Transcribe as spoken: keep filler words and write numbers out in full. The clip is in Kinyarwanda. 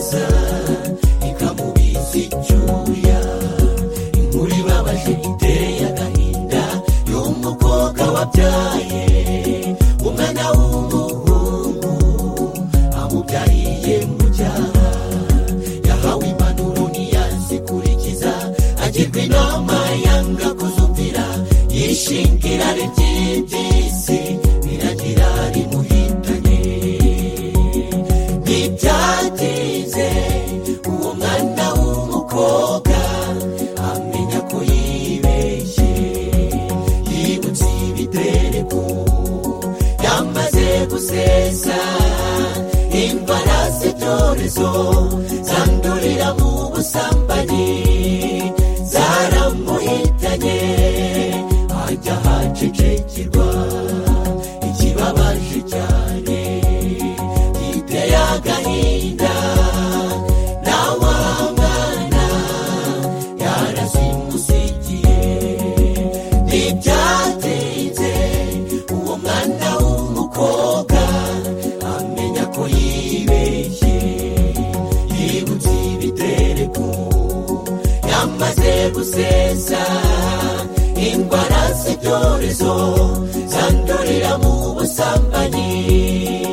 neza ikamubiza icyuya. Inkuru ibabaje iteye agahinda y'umukobwa wabyaye umwana w'umuhungu amubyariye mu cyaha. Yahawe impanuro ntiyazikurikiza, agirwa inama yanga kuzumvira, yishingira ry'iby'isi biragira rimuhitanye. Ntibyatinze uwo mwana w'umukobwa amenya ko yibeshye, yibutse ibitereko yamaze gusesa. Indwara z'ibyorezo zandurira mu busambanyi zaramuhitanye, ajya ahacecekirwa. Ikibabaje cyane giteye agahinda, na wa mwana yarazimusigiye. Ntibyatinze uwo mwana w'umukobwa amenya ko yibeshye, yibutse ibitereko yamaze gusesa. Indwara z'ibyorezo zandurira mu busambanyi